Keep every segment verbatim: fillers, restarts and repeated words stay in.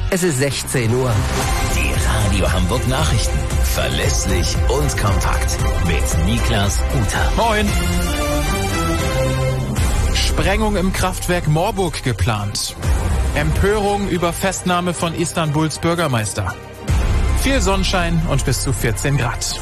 Es ist sechzehn Uhr. Die Radio Hamburg Nachrichten. Verlässlich und kompakt. Mit Niklas Uter. Moin. Sprengung im Kraftwerk Moorburg geplant. Empörung über Festnahme von Istanbuls Bürgermeister. Viel Sonnenschein und bis zu vierzehn Grad.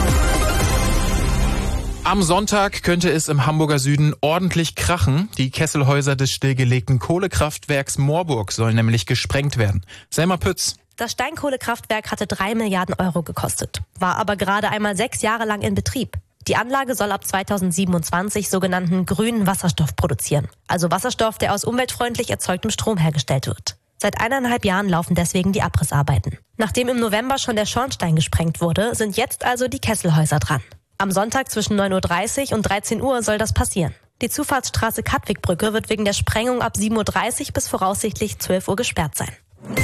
Am Sonntag könnte es im Hamburger Süden ordentlich krachen. Die Kesselhäuser des stillgelegten Kohlekraftwerks Moorburg sollen nämlich gesprengt werden. Selma Pütz. Das Steinkohlekraftwerk hatte drei Milliarden Euro gekostet, war aber gerade einmal sechs Jahre lang in Betrieb. Die Anlage soll ab zweitausendsiebenundzwanzig sogenannten grünen Wasserstoff produzieren. Also Wasserstoff, der aus umweltfreundlich erzeugtem Strom hergestellt wird. Seit eineinhalb Jahren laufen deswegen die Abrissarbeiten. Nachdem im November schon der Schornstein gesprengt wurde, sind jetzt also die Kesselhäuser dran. Am Sonntag zwischen neun Uhr dreißig und dreizehn Uhr soll das passieren. Die Zufahrtsstraße Katwigbrücke wird wegen der Sprengung ab sieben Uhr dreißig bis voraussichtlich zwölf Uhr gesperrt sein.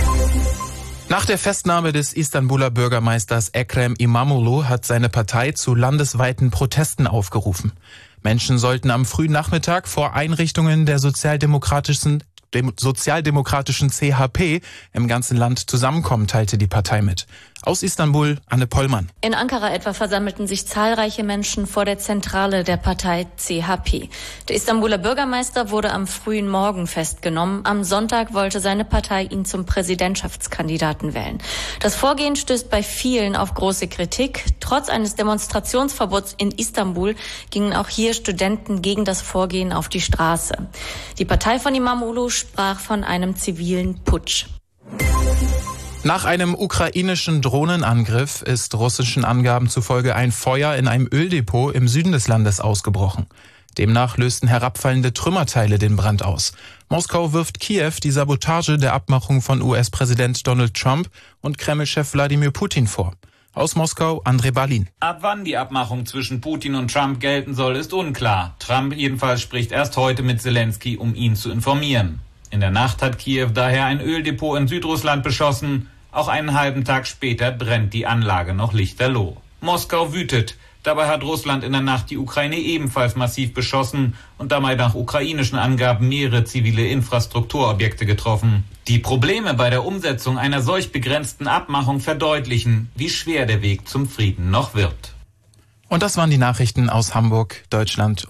Nach der Festnahme des Istanbuler Bürgermeisters Ekrem İmamoğlu hat seine Partei zu landesweiten Protesten aufgerufen. Menschen sollten am frühen Nachmittag vor Einrichtungen der sozialdemokratischen dem sozialdemokratischen C H P im ganzen Land zusammenkommen, teilte die Partei mit. Aus Istanbul, Anne Pollmann. In Ankara etwa versammelten sich zahlreiche Menschen vor der Zentrale der Partei C H P. Der Istanbuler Bürgermeister wurde am frühen Morgen festgenommen. Am Sonntag wollte seine Partei ihn zum Präsidentschaftskandidaten wählen. Das Vorgehen stößt bei vielen auf große Kritik. Trotz eines Demonstrationsverbots in Istanbul gingen auch hier Studenten gegen das Vorgehen auf die Straße. Die Partei von İmamoğlu sprach von einem zivilen Putsch. Nach einem ukrainischen Drohnenangriff ist russischen Angaben zufolge ein Feuer in einem Öldepot im Süden des Landes ausgebrochen. Demnach lösten herabfallende Trümmerteile den Brand aus. Moskau wirft Kiew die Sabotage der Abmachung von U S-Präsident Donald Trump und Kreml-Chef Wladimir Putin vor. Aus Moskau, André Balin. Ab wann die Abmachung zwischen Putin und Trump gelten soll, ist unklar. Trump jedenfalls spricht erst heute mit Zelensky, um ihn zu informieren. In der Nacht hat Kiew daher ein Öldepot in Südrussland beschossen. Auch einen halben Tag später brennt die Anlage noch lichterloh. Moskau wütet. Dabei hat Russland in der Nacht die Ukraine ebenfalls massiv beschossen und dabei nach ukrainischen Angaben mehrere zivile Infrastrukturobjekte getroffen. Die Probleme bei der Umsetzung einer solch begrenzten Abmachung verdeutlichen, wie schwer der Weg zum Frieden noch wird. Und das waren die Nachrichten aus Hamburg, Deutschland